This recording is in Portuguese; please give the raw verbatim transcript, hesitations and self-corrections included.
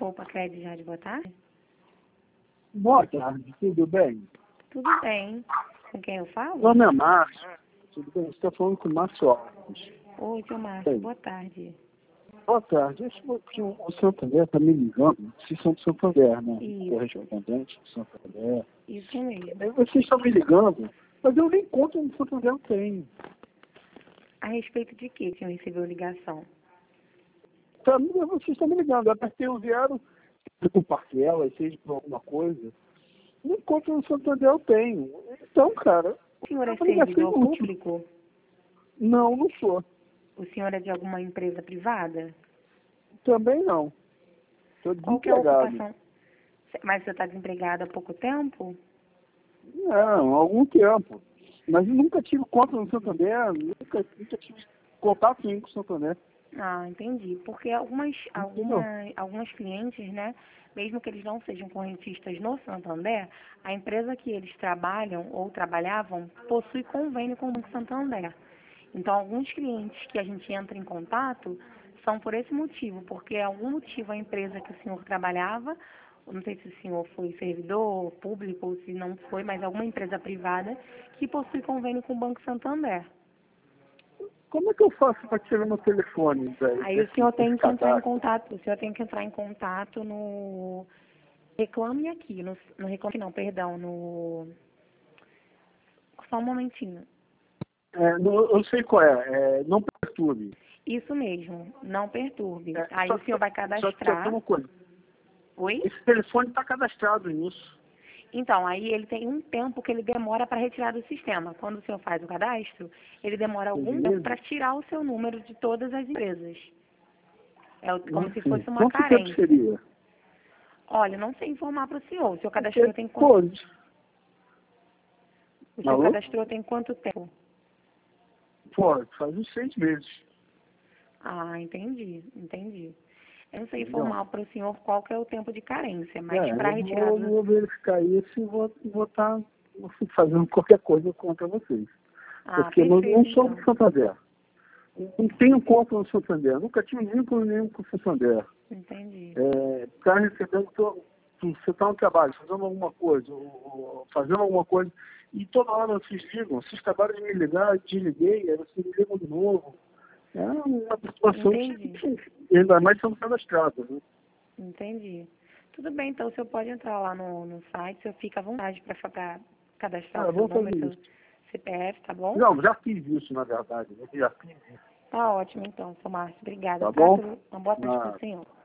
Opa Crédito já de boa tarde? Boa tarde, tudo bem? Tudo bem. Com quem eu falo? Meu nome é Márcio. Tudo bem? Você está falando com o Márcio Alves. Oi, seu Márcio, Bem. boa tarde. Boa tarde. Acho que o o Santander está me ligando. Vocês são do Santander, né? Isso. Correspondente do Santander. Isso mesmo. Aí vocês estão me ligando, mas eu nem conto no Santander eu tenho. A respeito de que o senhor recebeu ligação? Tá, vocês estão me ligando. Eu apertei o zero, seja por parcela, seja por alguma coisa. Nem conto no Santander eu tenho. Então, cara... O senhor é uma ligação servidor inútil. público? Não, não sou. O senhor é de alguma empresa privada? Também não. Estou Qual que é a desempregado. ocupação? Mas você está desempregado há pouco tempo? Não, há algum tempo. Mas eu nunca tive conta no Santander, nunca, nunca tive contato nenhum com o Santander. Ah, entendi. Porque algumas, Entendeu? algumas, alguns clientes, né, mesmo que eles não sejam correntistas no Santander, a empresa que eles trabalham ou trabalhavam possui convênio com o Banco Santander. Então, alguns clientes que a gente entra em contato são por esse motivo, porque algum motivo a empresa que o senhor trabalhava, eu não sei se o senhor foi servidor público ou se não foi, mas alguma empresa privada que possui convênio com o Banco Santander. Como é que eu faço para tirar meu telefone daí? Aí o senhor tem que entrar em cadastro? contato, o senhor tem que entrar em contato no Reclame Aqui, no, no Reclame não, perdão, no... Só um momentinho. É, não, eu sei qual é, é não perturbe. Isso mesmo, não perturbe. É, Aí só o senhor vai que, só que só tem cadastrar. uma coisa. Oi? Esse telefone está cadastrado nisso. Então, aí ele tem um tempo que ele demora para retirar do sistema. Quando o senhor faz o cadastro, ele demora algum Beleza? tempo para tirar o seu número de todas as empresas. É o- como se Enfim, fosse uma quanto tempo carência. seria? Olha, não sei informar para o senhor. O senhor Porque, cadastrou tem quanto, pô, o senhor alô? cadastrou tem quanto tempo? Pô, faz uns seis meses. Ah, entendi, entendi. Eu não sei Entendeu? informar para o senhor qual que é o tempo de carência, mas É, para eu retirar vou, do... vou verificar isso e vou vou estar fazendo qualquer coisa contra vocês. Ah, Porque eu não, não perfeito, sou então. do Santander. Não tenho conta no Santander. Nunca tive vínculo nenhum com o Santander. Entendi. Está recebendo, to- você está no trabalho, fazendo alguma coisa, ou- ou fazendo alguma coisa, e toda hora vocês ligam. Vocês acabaram de me ligar, eu desliguei, aí vocês me ligam de novo. É uma situação Entendi. que, ainda mais sendo cadastrado, né? Entendi. Tudo bem, então o senhor pode entrar lá no, no site, o senhor fica à vontade para cadastrar Ah, o seu vamos fazer número, seu isso. C P F, tá bom? Não, já fiz isso, na verdade. Eu já fiz isso. Tá ótimo, então, seu Márcio. Obrigada, Tá tá? bom? Tudo- Uma boa tarde para Ah, o senhor.